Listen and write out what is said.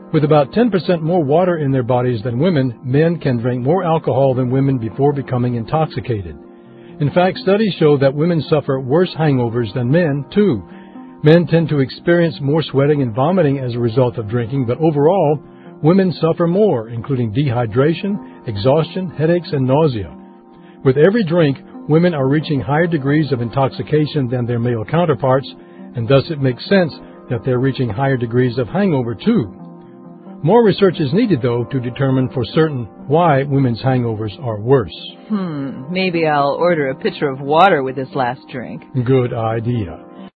With about 10% more water in their bodies than women, men can drink more alcohol than women before becoming intoxicated. In fact, studies show that women suffer worse hangovers than men, too. Men tend to experience more sweating and vomiting as a result of drinking, but overall, women suffer more, including dehydration, exhaustion, headaches, and nausea. With every drink, women are reaching higher degrees of intoxication than their male counterparts, and thus it makes sense that they're reaching higher degrees of hangover, too. More research is needed, though, to determine for certain why women's hangovers are worse. Maybe I'll order a pitcher of water with this last drink. Good idea.